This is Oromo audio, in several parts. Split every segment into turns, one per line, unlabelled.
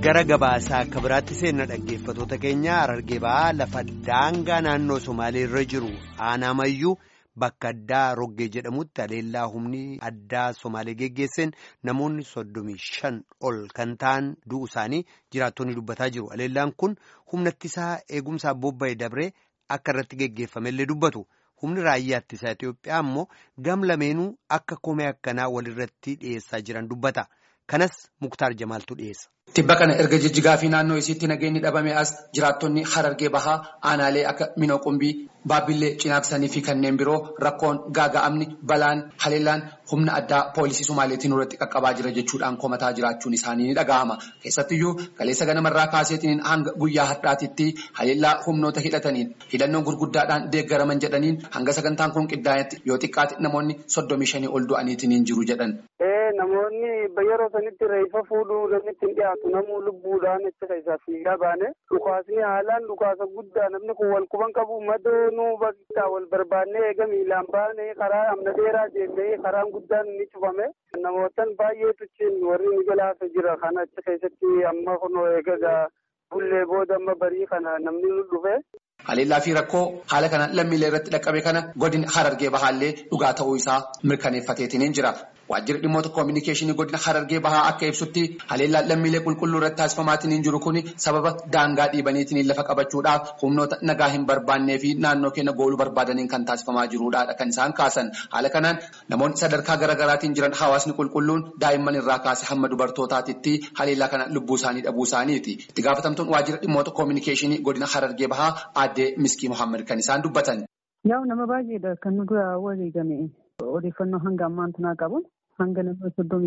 gara gabaasaa kabiraatti seenna dhaggeeffatoota keenya Harargee Bahaa lafa daangaa naannoo Somaalee irra jiru Aanamayyuu bakka addaa Roggee jedhamutti haleellaa humni addaa Somaalee geggeesseen namoonni 35 ol kan ta'an du'u isaanii jiraattonni dubbataa jiru. Haleellaan kun humna ittisaa eegumsaa bobba'ee dabree akka irratti geggeeffamellee dubbatu. Humni raayyaa ittisaa Itoophiyaa ammoo gam lameenuu akka komee akkanaa walirratti dhiyeessaa jiran dubbata. Kanas Muktaar Jamaaltu dhiyeessa.
Tibba kana erga jijjigaa fi naannoo isiitti nageenyi dhabame as jiraattonni Harargee Bahaa aanaalee akka Minoo Qumbii, Baabillee, Cinaaksanii fi kanneen biroo rakkoon gaaga'amni balaan haleellaan humna addaa poolisii Somaaleetiin irratti qaqqabaa jira jechuudhaan komataa jiraachuun isaanii ni dhaga'ama. Keessattiyyuu kaleessa ganamarraa kaaseetiin hanga guyyaa har'aatitti haleellaa humnoota hidhataniin hidhannoo gurguddaadhaan deeggaraman jedhaniin hanga sagantaan kun qindaa'etti yoo xiqqaate namoonni 35 ol du'aniitiin jiru jedhan.
Namoonni yeroo sanitti reeffa fuudhuu namni ittiin dhiyaatu namuu lubbuudhaan itti keessaa fiigaa baane dhukaasni haalaan dhukaasa guddaa namni kun wal quban qabu madoonuu bakka wal barbaannee eega miilaan baane karaa amna dheeraa deemnee karaan guddaan ni cufame namootan baay'eetu ciin warri ni galaasa jira kana achi keessatti amma kunoo eega bullee booda amma barii kana namni nu dhufe.
Haleellaa fi rakkoo haala kana lammiilee irratti dhaqqabe kana godina Harargee Bahaallee dhugaa ta'uu isaa mirkaneeffateetiin jira. Waajjirri dhimmoota koominikeeshinii godina Harargee Bahaa akka ibsutti haleellaan lammiilee qulqulluu irratti taasifamaatiin jiru kun sababa daangaa dhiibaniitiin lafa qabachuudhaaf humnoota nagaa hin barbaannee fi naannoo keenya gooluu barbaadaniin kan taasifamaa jirudha kan isaan kaasan. Haala kanaan namoonni sadarkaa garaagaraatiin jiran hawaasni qulqulluun daa'imman irraa kaase hamma dubartootaatitti haleellaa kana lubbuu isaanii dhabuu isaaniiti. Itti gaafatamtuun waajjira dhimmoota koominikeeshinii godina Harargee Bahaa aadde Miskii Muhammad kan isaan dubbatan.
Yaa nama baay'eedha kan nu dura wareegame odeeffannoo hanga ammaan tanaa qabuun. Hanga nama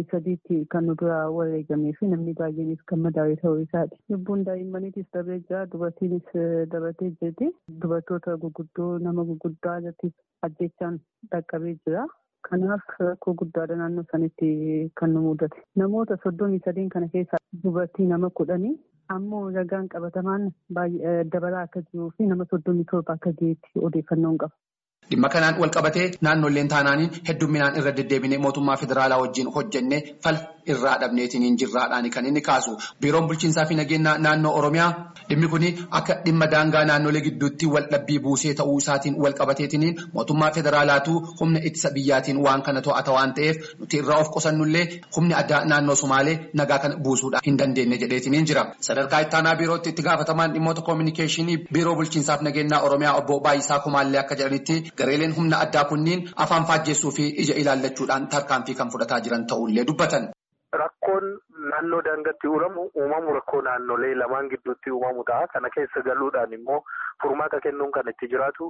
33 kan nu dura wareegamee fi namni baay'eenis kan madaa'e ta'uu isaati. Lubbuun daa'immaniitis darbee jira, dubartiinis dabatee jirti. Dubartoota gurguddoo nama gurguddaa irratti ajjechaan dhaqqabee jira. Kanaaf rakkoo guddaadha naannoo sanitti kan nu mudate. Namoota 33 kana keessaa dubartii nama 10 ammoo ragaan qabatamaan dabalaa akka jiruu fi nama 37 akka jireetti odeeffannoon qaba.
Dhimma kanaan wal qabatee naannoleen taanaaniin heddumminaan irra deddeebinee mootummaa federaalaa wajjin hojjennee fala irraa dhabneetiin jirraadhaan kan inni kaasu. Biiroon bulchiinsaa fi nageenya naannoo Oromiyaa dhimmi kun akka dhimma daangaa naannolee gidduutti wal dhabbii buusee ta'uu isaatiin wal qabateetiin mootummaa federaalaatu humna ittisa biyyaatiin waan kana to'ata waan ta'eef nuti irraa of qusannullee humni addaa naannoo Somaalee nagaa kana buusuudhaan hin dandeenye jedheetiin jira. Sadarkaa ittaanaa biirootti itti gaafatamaan dhimmoota koominikeeshinii biiroo bulchiinsaa fi nageenya Oromiyaa obbo Baay'isaa Kumaallee akka jedhanitti gareeleen humna addaa kunniin afaan faajjeessuu fi ija ilaallachuudhaan tarkaanfii kan fudhataa jiran ta'ullee dubbatan.
Rakkoon naannoo daangaatti uumamu rakkoo naannolee lamaan gidduutti uumamu ta'a. Kana keessa galuudhaan immoo furmaata kennuun kan itti jiraatu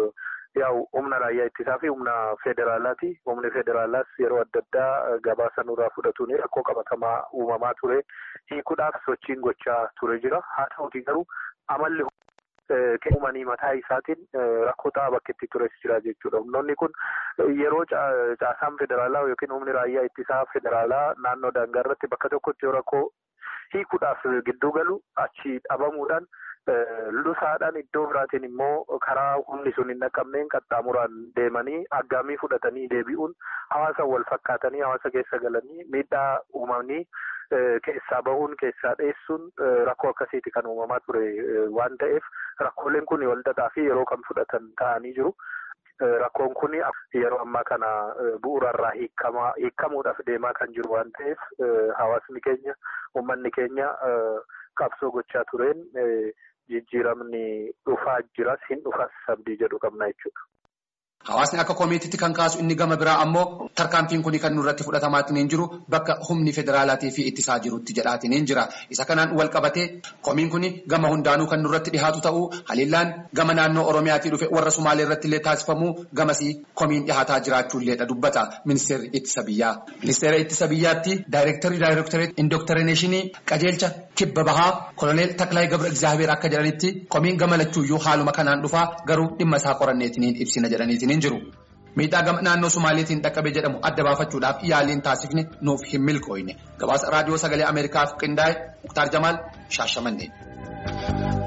humna raayyaa ittisaa fi humna federaalaati. Humni federaalaas yeroo adda addaa gabaasa nurraa fudhatuun rakkoo qabatamaa uumamaa ture. Hiikuudhaaf sochiin gochaa ture jira. Haa ta'uutii garuu amalli uumanii mataa isaatiin rakkoo ta'aa bakka itti tures jira jechuudha. Humnoonni kun yeroo caasaan federaalaa yookiin humni raayyaa ittisaa federaalaa naannoo daangaa irratti bakka tokkotti yoo rakkoo hiikuudhaaf gidduu galu achi dhabamuudhaan lusaadhaan iddoo biraatiin immoo karaa humni sun hin dhaqqabneen qaxxaamuraan deemanii aggaamii fudhatanii deebi'uun hawaasa wal fakkaatanii hawaasa keessa galanii miidhaa uumanii keessaa bahuun keessaa dheessuun rakkoo akkasiiti kan uumamaa ture waan ta'eef rakkooleen kun walxaxaa fi yeroo kan fudhatan ta'anii jiru. Rakkoon kun yeroo ammaa kana bu'uurarraa hiikamuudhaaf deemaa kan jiru waan ta'eef hawaasni keenya uummanni keenya qabsoo gochaa tureen jijjiiramni dhufaa jiras hin dhufas abdii jedhu qabna jechuudha.
Hawaasni akka komiitiitti kan kaasu inni gama biraa ammoo tarkaanfiin kun kan nurratti fudhatamaatiin hin jiru bakka humni federaalaatii fi ittisaa jirutti jedhaatiin hin jira. Isa kanaan wal qabatee komiin kun gama hundaanuu kan nurratti dhihaatu ta'uu haleellaan gama naannoo Oromiyaatii dhufe warra Sumaalee irratti illee taasifamuu gamasii komiin dhihaataa jiraachuulleedha dubbata ministeerri ittisa biyyaa. Ministeera ittisa biyyaatti daayirektarii indokterineeshinii qajeelcha kibba bahaa koloneel Taklaay Gabra Egzaabeer akka jedhanitti komiin gama lachuuyyuu haaluma kanaan dhufaa garuu dhimma isaa qoranneetiin ibsina jedhaniitiin jiru. Miidhaa gama naannoo Somaaleetiin dhaqqabe jedhamu adda baafachuudhaaf yaaliin taasifne nuuf hin milkooyne. Gabaasa raadiyoo sagalee Ameerikaaf qindaa'e Muktaar Jamaal Shaashamannee.